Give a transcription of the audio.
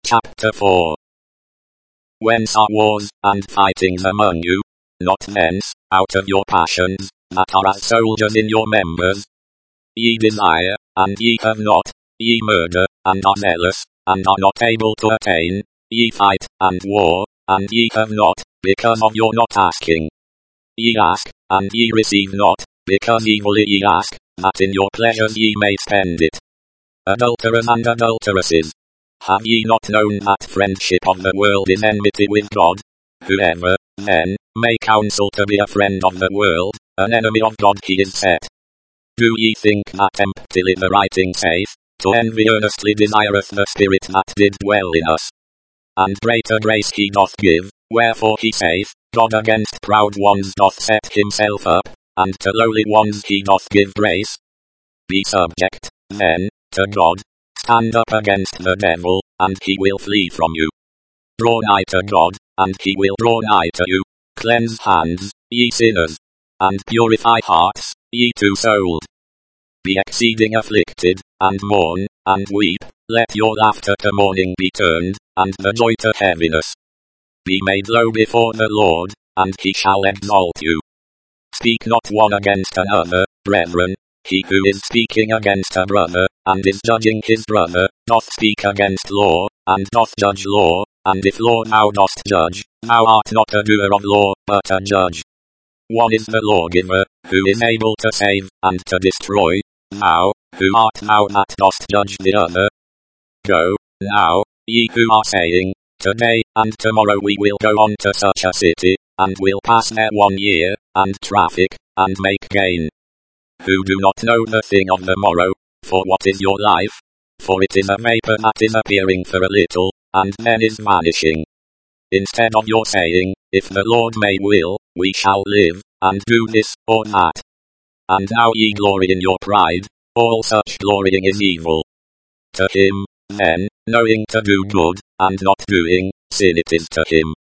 Chapter 4. Whence are wars and fightings among you? Not thence, out of your passions, that are as soldiers in your members. Ye desire, and ye have not, ye murder, and are zealous, and are not able to attain, ye fight, and war, and ye have not, because of your not asking. Ye ask, and ye receive not, because evilly ye ask, that in your pleasures ye may spend it. Adulterers and adulteresses, have ye not known that friendship of the world is enmity with God? Whoever, then, may counsel to be a friend of the world, an enemy of God he is set. Do ye think that emptily the writing saith, to envy earnestly desireth the Spirit that did dwell in us? And greater grace he doth give, wherefore he saith, God against proud ones doth set himself up, and to lowly ones he doth give grace. Be subject, then, to God. Stand up against the devil, and he will flee from you. Draw nigh to God, and he will draw nigh to you. Cleanse hands, ye sinners, and purify hearts, ye two-souled. Be exceeding afflicted, and mourn, and weep. Let your laughter to mourning be turned, and the joy to heaviness. Be made low before the Lord, and he shall exalt you. Speak not one against another, brethren. He who is speaking against a brother, and is judging his brother, doth speak against law, and doth judge law, and if law thou dost judge, thou art not a doer of law, but a judge. One is the lawgiver, who is able to save, and to destroy. Thou, who art thou that dost judge the other? Go, now, ye who are saying, today, and tomorrow we will go on to such a city, and will pass there 1 year, and traffic, and make gain. Who do not know the thing of the morrow, for what is your life? For it is a vapor that is appearing for a little, and then is vanishing. Instead of your saying, if the Lord may will, we shall live, and do this, or that. And now ye glory in your pride, all such glorying is evil. To him, then, knowing to do good, and not doing, sin it is to him.